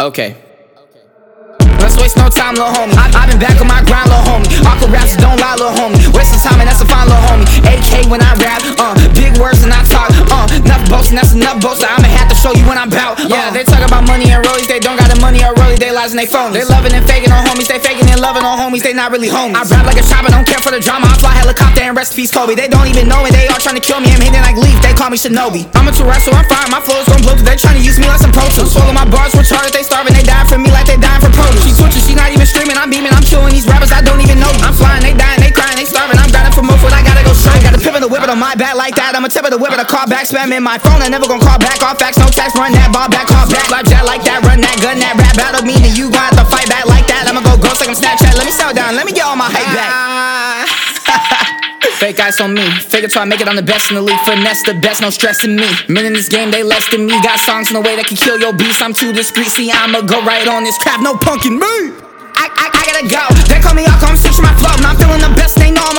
Okay. Let's waste no time, little homie. I've been back on my grind, little homie. Awkward raps don't lie, little homie. Wasting time and that's a fine, little homie. AK when I rap, big words and I talk, enough boasting, that's enough boasting. I'ma have to show you when I'm bout. Yeah, they talk about money and rollies, they don't got the money or rollies, they lies and they phonies. They loving and faking on homies, they faking and loving on homies, they not really homies. I rap like a shopper, don't care for the drama. I fly helicopter and rest in peace Kobe. They don't even know me, they all trying to kill me. I'm hitting like Leaf, they call me Shinobi. I'm a terrestrial, I'm fire, my flow is gon' blow through. They trying to use me like some Pro Tools. Swallow my bars retarded, they starving, they dying for me like they dying for produce. She twitching, she not even streaming, I'm beaming, I'm killing these rappers, I don't even know. I'm flying, they dying, they crying, they starving, I'm grinding for more food, I gotta go straight. Got a pivot, the whip it on my back like that. I'm a tip of the whip it, a call back, spamming my phone, I never gon' call back. All facts, no text, run that ball back, call back. Live jet like that, run that gun, that rap battle, meaning you gon' have to fight back like that. I'ma go ghost like I'm Snapchat, let me settle down, let me get all my hype back. Fake ice on me, fake it till I make it on the best in the league. Finesse the best, no stressing me. Men in this game, they less than me. Got songs in a way that can kill your beast. I'm too discreet, see I'ma go right on this crap, no punkin' me. I gotta go, they call me Alco, I'm switching my flow. Now I'm feeling the best, they know